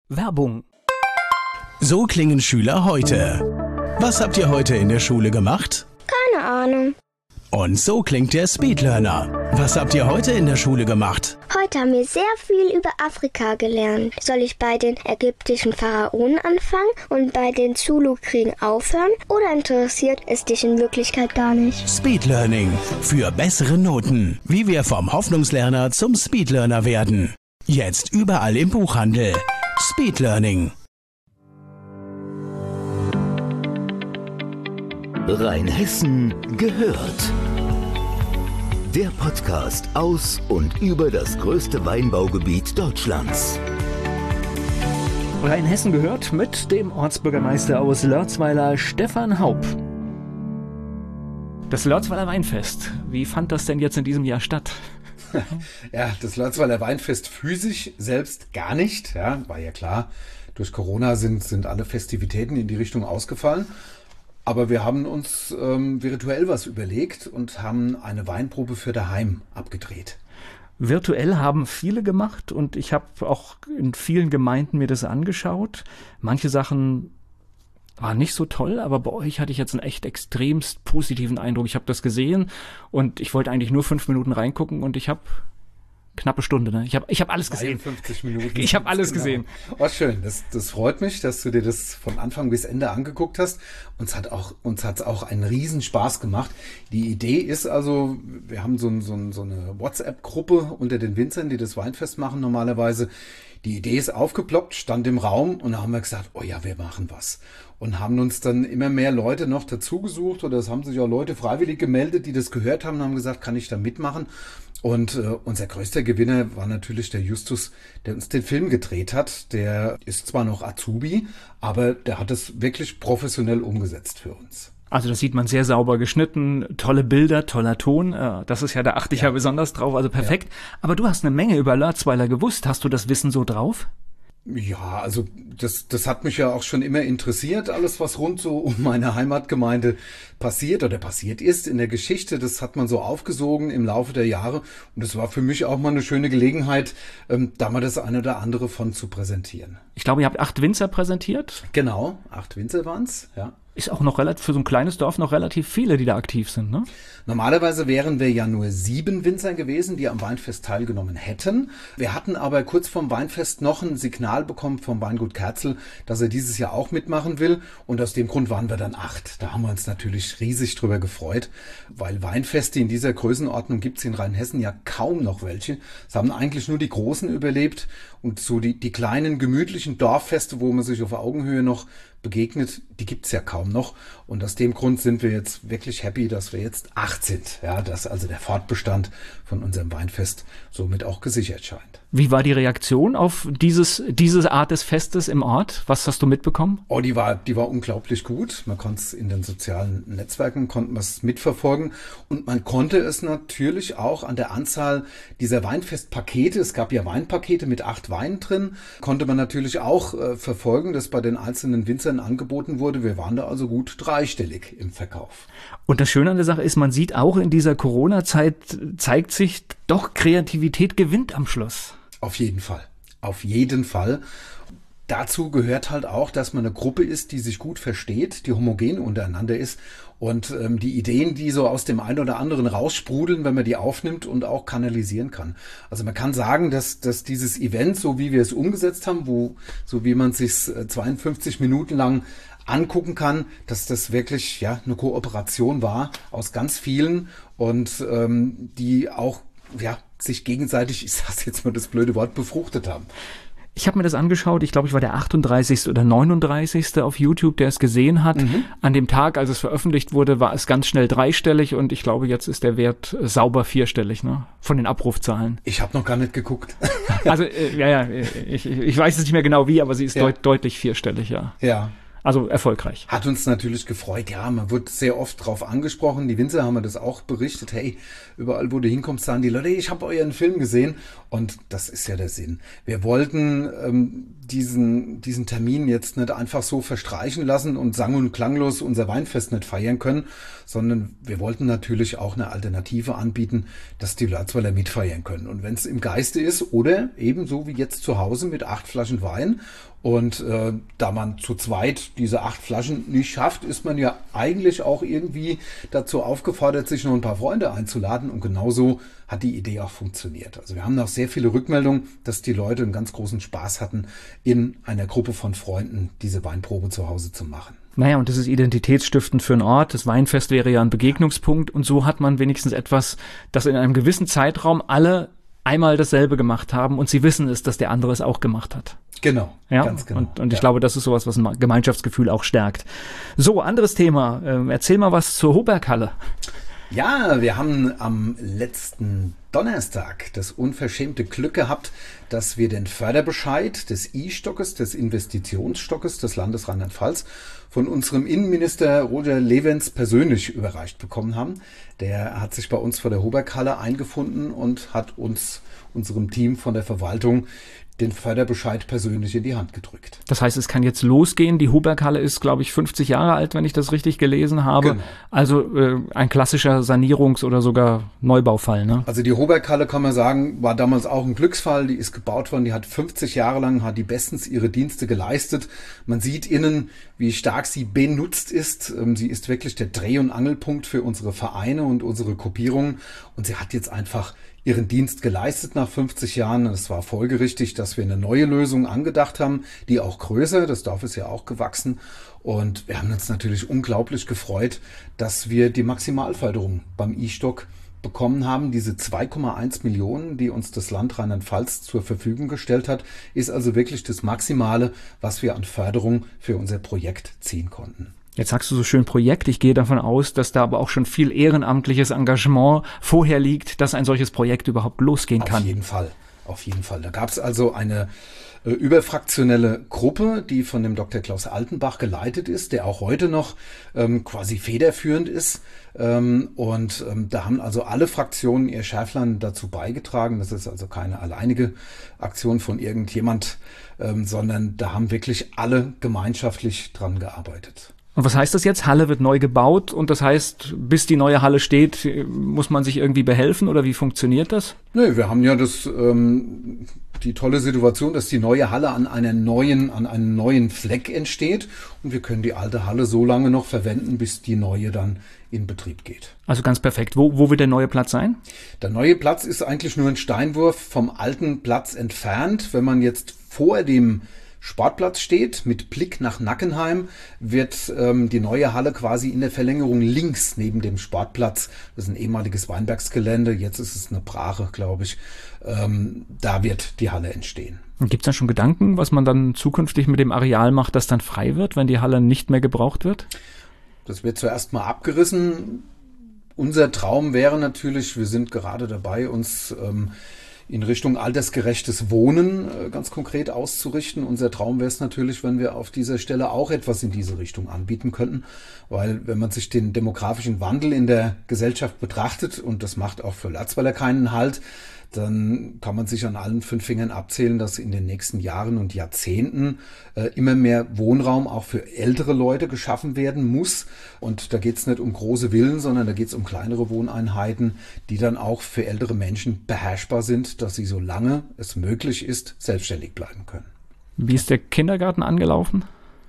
Werbung. So klingen Schüler heute. Was habt ihr heute in der Schule gemacht? Keine Ahnung. Und so klingt der Speedlearner. Was habt ihr heute in der Schule gemacht? Heute haben wir sehr viel über Afrika gelernt. Soll ich bei den ägyptischen Pharaonen anfangen und bei den Zulu-Kriegen aufhören? Oder interessiert es dich in Wirklichkeit gar nicht? Speedlearning. Für bessere Noten. Wie wir vom Hoffnungslerner zum Speedlearner werden. Jetzt überall im Buchhandel. Speedlearning. Rheinhessen gehört. Der Podcast aus und über das größte Weinbaugebiet Deutschlands. Rheinhessen gehört mit dem Ortsbürgermeister aus Lörzweiler, Stefan Haupt. Das Lörzweiler Weinfest, wie fand das denn jetzt in diesem Jahr statt? Ja, das Lörzweiler Weinfest physisch selbst gar nicht. Ja, war ja klar, durch Corona sind alle Festivitäten in die Richtung ausgefallen. Aber wir haben uns virtuell was überlegt und haben eine Weinprobe für daheim abgedreht. Virtuell haben viele gemacht und ich habe auch in vielen Gemeinden mir das angeschaut. Manche Sachen waren nicht so toll, aber bei euch hatte ich jetzt einen echt extremst positiven Eindruck. Ich habe das gesehen und ich wollte eigentlich nur 5 Minuten reingucken und ich habe knappe Stunde, ne? Ich hab alles gesehen. 50 Minuten. Ich habe alles gesehen. Oh, schön. Das freut mich, dass du dir das von Anfang bis Ende angeguckt hast. Uns hat's auch einen Riesenspaß gemacht. Die Idee ist also, wir haben so eine WhatsApp-Gruppe unter den Winzern, die das Weinfest machen normalerweise. Die Idee ist aufgeploppt, stand im Raum und da haben wir gesagt, oh ja, wir machen was. Und haben uns dann immer mehr Leute noch dazu gesucht oder es haben sich auch Leute freiwillig gemeldet, die das gehört haben und haben gesagt, kann ich da mitmachen? Und unser größter Gewinner war natürlich der Justus, der uns den Film gedreht hat. Der ist zwar noch Azubi, aber der hat es wirklich professionell umgesetzt für uns. Also das sieht man sehr sauber geschnitten, tolle Bilder, toller Ton. Das ist ja, da achte ich ja besonders drauf, also perfekt. Ja. Aber du hast eine Menge über Lörzweiler gewusst. Hast du das Wissen so drauf? Ja, also das hat mich ja auch schon immer interessiert, alles was rund so um meine Heimatgemeinde passiert oder passiert ist in der Geschichte. Das hat man so aufgesogen im Laufe der Jahre und das war für mich auch mal eine schöne Gelegenheit, da mal das eine oder andere von zu präsentieren. Ich glaube, ihr habt 8 Winzer präsentiert. Genau, 8 Winzer waren's, ja. Ist auch noch relativ, für so ein kleines Dorf noch relativ viele, die da aktiv sind, ne? Normalerweise wären wir ja nur 7 Winzer gewesen, die am Weinfest teilgenommen hätten. Wir hatten aber kurz vorm Weinfest noch ein Signal bekommen vom Weingut Kerzel, dass er dieses Jahr auch mitmachen will. Und aus dem Grund waren wir dann 8. Da haben wir uns natürlich riesig drüber gefreut, weil Weinfeste in dieser Größenordnung gibt's in Rheinhessen ja kaum noch welche. Es haben eigentlich nur die Großen überlebt und so die kleinen gemütlichen Dorffeste, wo man sich auf Augenhöhe noch begegnet, die gibt's ja kaum noch. Und aus dem Grund sind wir jetzt wirklich happy, dass wir jetzt 8 sind. Ja, dass also der Fortbestand von unserem Weinfest somit auch gesichert scheint. Wie war die Reaktion auf diese Art des Festes im Ort? Was hast du mitbekommen? Oh, die war unglaublich gut. Man konnte es in den sozialen Netzwerken, konnte man es mitverfolgen. Und man konnte es natürlich auch an der Anzahl dieser Weinfestpakete, es gab ja Weinpakete mit 8 Weinen drin, konnte man natürlich auch verfolgen, dass bei den einzelnen Winzern angeboten wurde. Wir waren da also gut dreistellig im Verkauf. Und das Schöne an der Sache ist, man sieht auch in dieser Corona-Zeit, zeigt sich doch, Kreativität gewinnt am Schluss. Auf jeden Fall. Auf jeden Fall. Dazu gehört halt auch, dass man eine Gruppe ist, die sich gut versteht, die homogen untereinander ist und die Ideen, die so aus dem einen oder anderen raussprudeln, wenn man die aufnimmt und auch kanalisieren kann. Also man kann sagen, dass dieses Event, so wie wir es umgesetzt haben, so wie man es sich 52 Minuten lang angucken kann, dass das wirklich ja eine Kooperation war aus ganz vielen und die auch sich gegenseitig, ich sage jetzt mal das blöde Wort, befruchtet haben. Ich habe mir das angeschaut, ich glaube, ich war der 38. oder 39. auf YouTube, der es gesehen hat. An dem Tag, als es veröffentlicht wurde, war es ganz schnell dreistellig und ich glaube, jetzt ist der Wert sauber vierstellig, ne? Von den Abrufzahlen. Ich habe noch gar nicht geguckt. Also, ich weiß es nicht mehr genau wie, aber sie ist deutlich vierstellig, ja. Ja. Also erfolgreich. Hat uns natürlich gefreut. Ja, man wird sehr oft drauf angesprochen. Die Winzer haben mir das auch berichtet. Hey, überall, wo du hinkommst, sagen die Leute, hey, ich habe euren Film gesehen. Und das ist ja der Sinn. Wir wollten diesen Termin jetzt nicht einfach so verstreichen lassen und sang- und klanglos unser Weinfest nicht feiern können, sondern wir wollten natürlich auch eine Alternative anbieten, dass die Lörzweiler mitfeiern können. Und wenn es im Geiste ist oder ebenso wie jetzt zu Hause mit 8 Flaschen Wein Und da man zu zweit diese 8 Flaschen nicht schafft, ist man ja eigentlich auch irgendwie dazu aufgefordert, sich noch ein paar Freunde einzuladen. Und genauso hat die Idee auch funktioniert. Also wir haben noch sehr viele Rückmeldungen, dass die Leute einen ganz großen Spaß hatten, in einer Gruppe von Freunden diese Weinprobe zu Hause zu machen. Naja, und das ist identitätsstiftend für einen Ort. Das Weinfest wäre ja ein Begegnungspunkt. Und so hat man wenigstens etwas, das in einem gewissen Zeitraum alle einmal dasselbe gemacht haben und sie wissen es, dass der andere es auch gemacht hat. Genau, ja? Ganz genau. Und ich glaube, das ist sowas, was ein Gemeinschaftsgefühl auch stärkt. So, anderes Thema. Erzähl mal was zur Hoberghalle. Ja, wir haben am letzten Donnerstag das unverschämte Glück gehabt, dass wir den Förderbescheid des I-Stockes, des Investitionsstockes des Landes Rheinland-Pfalz von unserem Innenminister Roger Lewens persönlich überreicht bekommen haben. Der hat sich bei uns vor der Hoberghalle eingefunden und hat uns, unserem Team von der Verwaltung, den Förderbescheid persönlich in die Hand gedrückt. Das heißt, es kann jetzt losgehen. Die Hoberghalle ist, glaube ich, 50 Jahre alt, wenn ich das richtig gelesen habe. Genau. Also ein klassischer Sanierungs- oder sogar Neubaufall, ne? Also die Hoberghalle, kann man sagen, war damals auch ein Glücksfall. Die ist gebaut worden, die hat 50 Jahre lang, hat die bestens ihre Dienste geleistet. Man sieht innen, wie stark sie benutzt ist. Sie ist wirklich der Dreh- und Angelpunkt für unsere Vereine und unsere Gruppierungen. Und sie hat jetzt einfach ihren Dienst geleistet nach 50 Jahren. Es war folgerichtig, dass wir eine neue Lösung angedacht haben, die auch größer, das Dorf ist ja auch gewachsen. Und wir haben uns natürlich unglaublich gefreut, dass wir die Maximalförderung beim I-Stock bekommen haben. Diese 2,1 Millionen, die uns das Land Rheinland-Pfalz zur Verfügung gestellt hat, ist also wirklich das Maximale, was wir an Förderung für unser Projekt ziehen konnten. Jetzt sagst du so schön Projekt. Ich gehe davon aus, dass da aber auch schon viel ehrenamtliches Engagement vorher liegt, dass ein solches Projekt überhaupt losgehen kann. Auf jeden Fall. Da gab es also eine überfraktionelle Gruppe, die von dem Dr. Klaus Altenbach geleitet ist, der auch heute noch quasi federführend ist. Da haben also alle Fraktionen ihr Schärflein dazu beigetragen. Das ist also keine alleinige Aktion von irgendjemand, sondern da haben wirklich alle gemeinschaftlich dran gearbeitet. Und was heißt das jetzt? Halle wird neu gebaut und das heißt, bis die neue Halle steht, muss man sich irgendwie behelfen oder wie funktioniert das? Nee, wir haben ja die tolle Situation, dass die neue Halle an einem neuen Fleck entsteht und wir können die alte Halle so lange noch verwenden, bis die neue dann in Betrieb geht. Also ganz perfekt. Wo wird der neue Platz sein? Der neue Platz ist eigentlich nur ein Steinwurf vom alten Platz entfernt. Wenn man jetzt vor dem Sportplatz steht, mit Blick nach Nackenheim, wird die neue Halle quasi in der Verlängerung links neben dem Sportplatz, das ist ein ehemaliges Weinbergsgelände, jetzt ist es eine Brache, glaube ich, da wird die Halle entstehen. Gibt es da schon Gedanken, was man dann zukünftig mit dem Areal macht, das dann frei wird, wenn die Halle nicht mehr gebraucht wird? Das wird zuerst mal abgerissen. Unser Traum wäre natürlich, wir sind gerade dabei, uns in Richtung altersgerechtes Wohnen ganz konkret auszurichten. Unser Traum wäre es natürlich, wenn wir auf dieser Stelle auch etwas in diese Richtung anbieten könnten, weil wenn man sich den demografischen Wandel in der Gesellschaft betrachtet, und das macht auch für Latzweiler keinen Halt, dann kann man sich an allen 5 Fingern abzählen, dass in den nächsten Jahren und Jahrzehnten immer mehr Wohnraum auch für ältere Leute geschaffen werden muss. Und da geht es nicht um große Villen, sondern da geht es um kleinere Wohneinheiten, die dann auch für ältere Menschen beherrschbar sind, dass sie, solange es möglich ist, selbstständig bleiben können. Wie ist der Kindergarten angelaufen?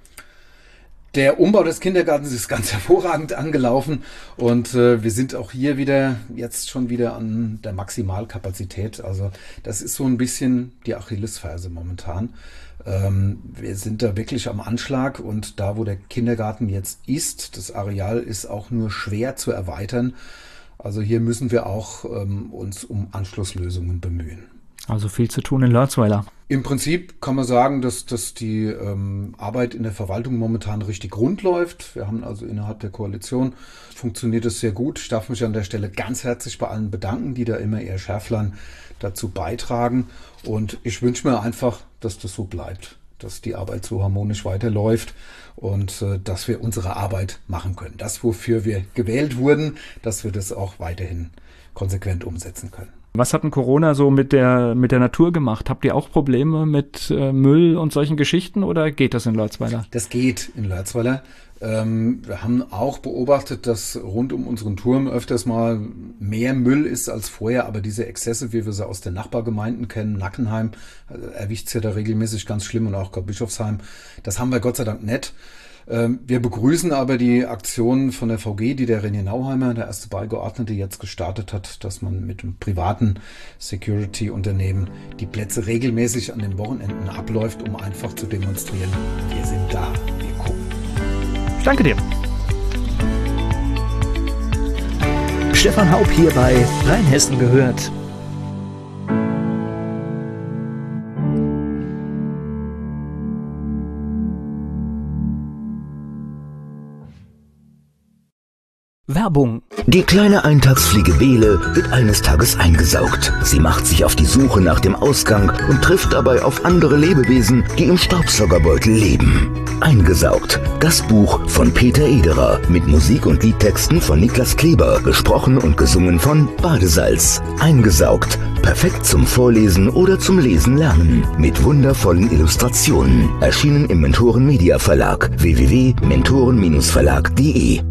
Der Umbau des Kindergartens ist ganz hervorragend angelaufen und wir sind auch hier jetzt schon wieder an der Maximalkapazität. Also das ist so ein bisschen die Achillesferse momentan. Wir sind da wirklich am Anschlag und da, wo der Kindergarten jetzt ist, das Areal ist auch nur schwer zu erweitern. Also hier müssen wir auch uns um Anschlusslösungen bemühen. Also viel zu tun in Lörzweiler. Im Prinzip kann man sagen, dass die Arbeit in der Verwaltung momentan richtig rund läuft. Wir haben also innerhalb der Koalition, funktioniert es sehr gut. Ich darf mich an der Stelle ganz herzlich bei allen bedanken, die da immer ihr Schärflein dazu beitragen. Und ich wünsche mir einfach, dass das so bleibt, dass die Arbeit so harmonisch weiterläuft und dass wir unsere Arbeit machen können. Das, wofür wir gewählt wurden, dass wir das auch weiterhin konsequent umsetzen können. Was hat denn Corona so mit der Natur gemacht? Habt ihr auch Probleme mit Müll und solchen Geschichten oder geht das in Leutzweiler? Das geht in Leutzweiler. Wir haben auch beobachtet, dass rund um unseren Turm öfters mal mehr Müll ist als vorher, aber diese Exzesse, wie wir sie aus den Nachbargemeinden kennen, Nackenheim, erwischt es ja da regelmäßig ganz schlimm und auch Bischofsheim, das haben wir Gott sei Dank nicht. Wir begrüßen aber die Aktion von der VG, die der René Nauheimer, der erste Beigeordnete, jetzt gestartet hat, dass man mit einem privaten Security-Unternehmen die Plätze regelmäßig an den Wochenenden abläuft, um einfach zu demonstrieren, wir sind da, wir gucken. Danke dir. Stefan Haupt hier bei Rheinhessen gehört. Werbung. Die kleine Eintagsfliege Bele wird eines Tages eingesaugt. Sie macht sich auf die Suche nach dem Ausgang und trifft dabei auf andere Lebewesen, die im Staubsaugerbeutel leben. Eingesaugt. Das Buch von Peter Ederer mit Musik und Liedtexten von Niklas Kleber, gesprochen und gesungen von Badesalz. Eingesaugt. Perfekt zum Vorlesen oder zum Lesen lernen. Mit wundervollen Illustrationen. Erschienen im Mentoren Media Verlag. www.mentoren-verlag.de